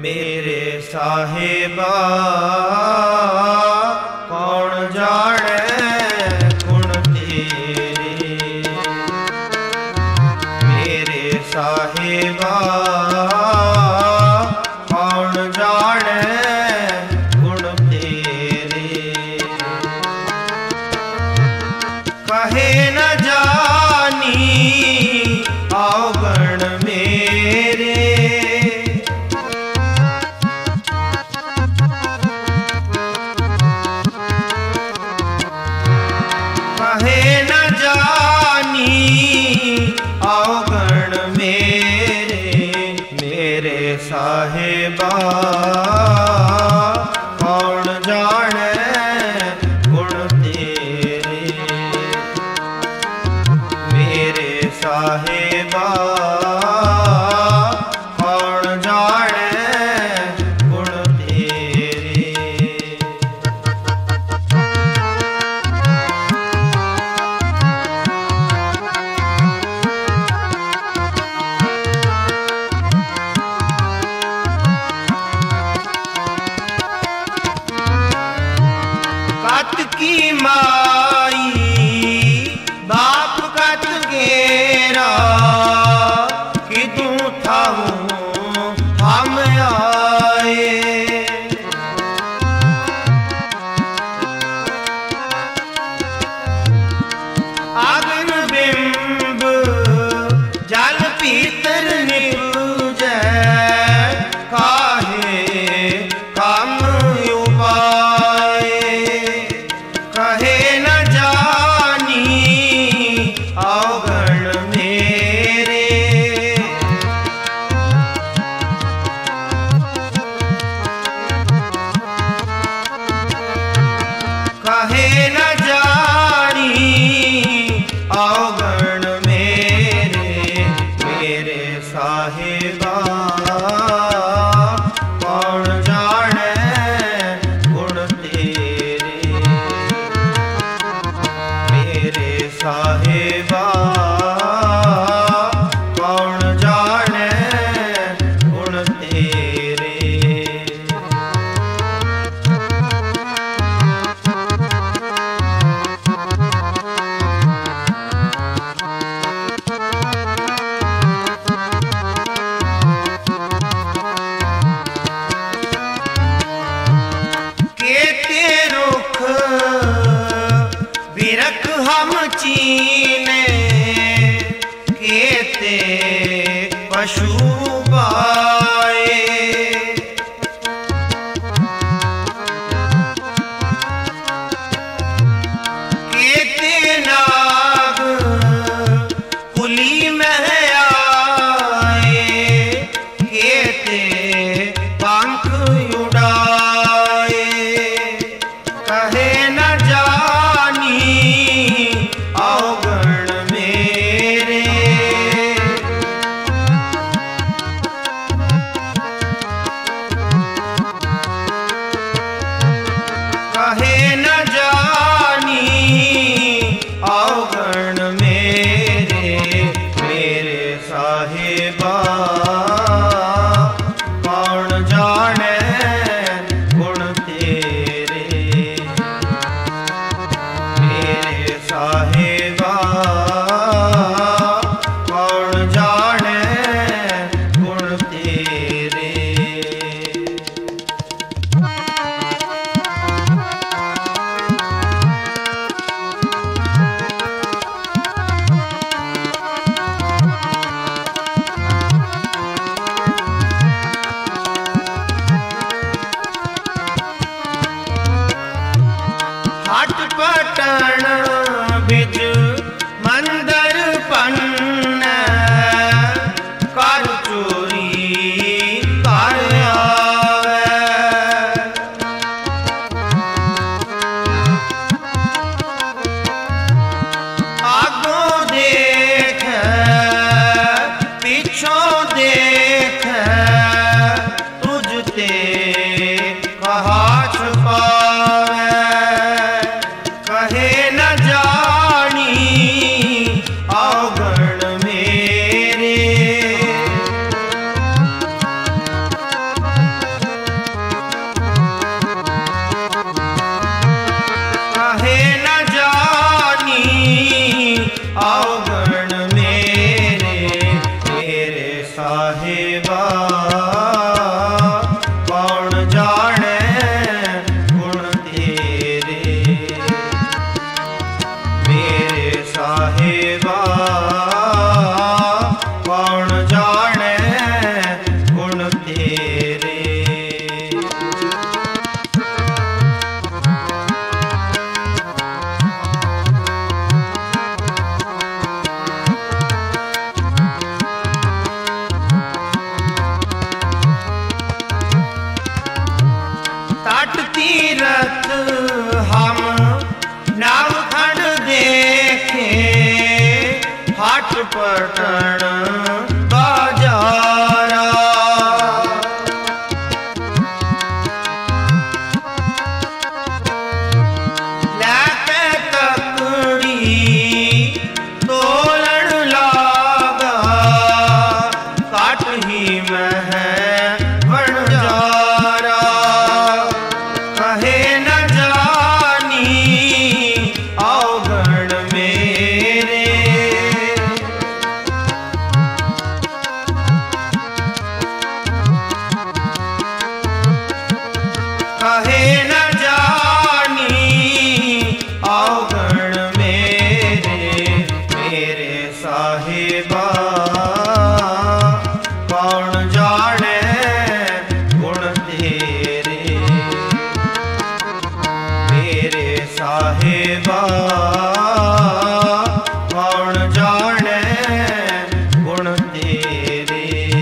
मेरे साहिबा कौन जाने गुण तेरे। मेरे साहिबा कौन जाने गुण तेरे। कहे न जानी अवगुण मेरे। कहे न जानी अवगुण मेरे। मेरे साहिबा कौन जाने गुण तेरे। मेरे साहिबा कौन जाने गुण तेरे। कत की माई बाप कत गेरा। किदू थाऊं हम आए। अग्न बिंब जल पीतर निपूजै। काहे काम उपाय। कहे न जानी अवगुण मेरे। कहे न जानी अवगुण मेरे। मेरे साहिबा कौन जाने गुण तेरे। मेरे साहिबा कौन जाने गुण तेरे। केते रुख बिरख हम चीने। केते पशु बाए। केते नाग कुली में आए। केते पंख उड़ाए। कहे न जानी अवगुण मेरे। साहिबा कौन जाने गुण तेरे। मेरे साहिबा कौन जाने गुण तेरे। तट तीरथ हम नवखंड देखे, हाट पटन बाजारा। लैके तकड़ी तोलन लागा, काट ही में है बंजारा। कहे न जानी अवगण मेरे, कहे न जानी अवगण मेरे। मेरे साहिबा कौन जाने गुण तेरे। मेरे साहिबा कौन जाने गुण तेरे।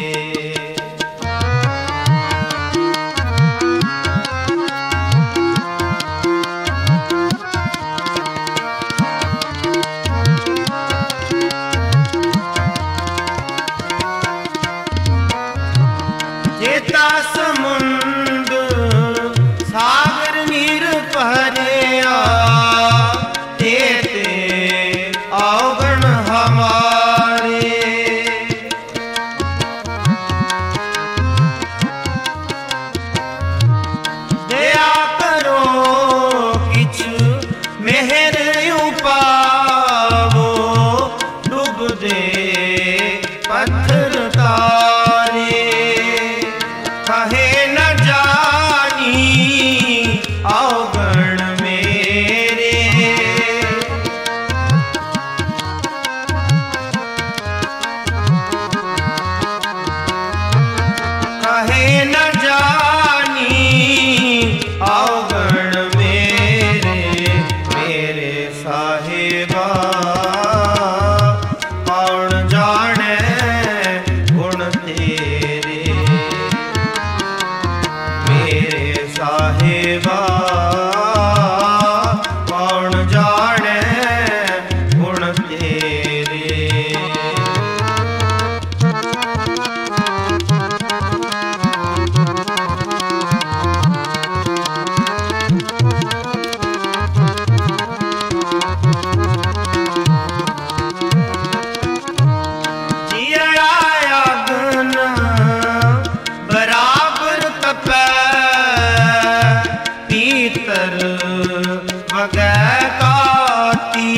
जेता समुंद सागर नीर पहरिया, तेते अवगण हमारे। दया करो किछ मेहर उपावो, डूब दे पत्थर तारे। कहे न जानी अवगण मेरे, कहे न जानी अवगण मेरे। मेरे साहिबा कौन जाने गुण तेरे। मेरे साहिबा कौन जाने गुण तेरे। जिया अग्न बराबर तपै, पीतर वगै काती।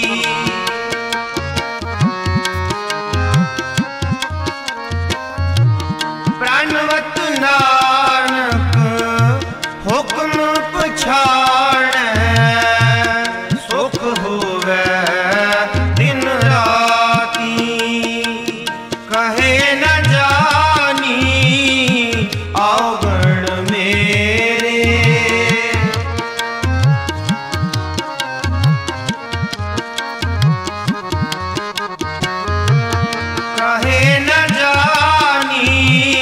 प्राणवत नानक हुक्म पछाड़ै, सुख होवै दिन राती। कहे न जानी अवगण मेरे, कहे न जानी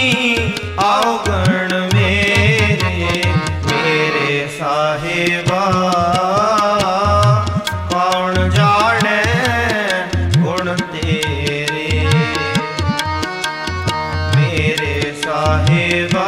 अवगण मेरे। मेरे साहिबा कौन जाने गुण तेरे। मेरे साहिबा